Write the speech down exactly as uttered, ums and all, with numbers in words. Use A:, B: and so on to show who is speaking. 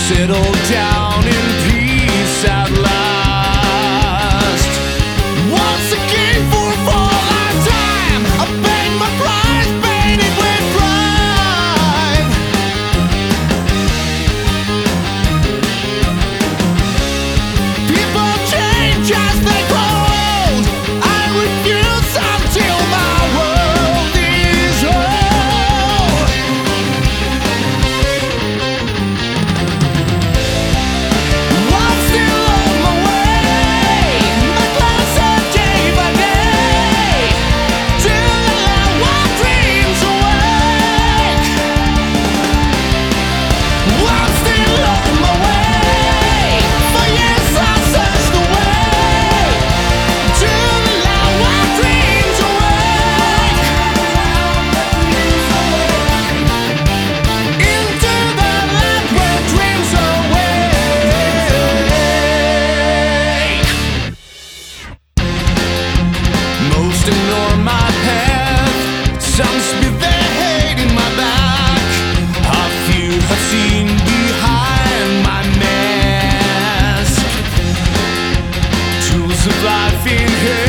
A: settle down in peace at last. Once again for a full lifetime, I paid my price, paid it with pride. People change as they grow old. I refuse until my world is whole. I'm still on my way, my closer day by day, till I let my dreams awake. I'm still on my way, for years I searched the way, till I let my dreams awake. Into the light where dreams awake. Most ignore my path, some spit their hate in my back. A few have seen behind my mask. Tools of life in here.